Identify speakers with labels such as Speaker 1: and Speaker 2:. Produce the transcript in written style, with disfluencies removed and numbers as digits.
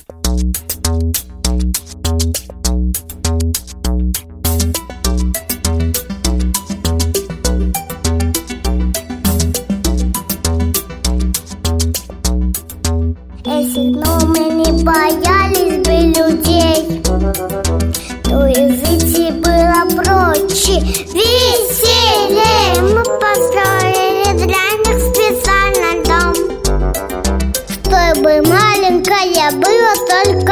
Speaker 1: Если бы мы не боялись бы людей, то и жить было проще, веселее. Мы построили для них специальный дом, чтобы маленькое было только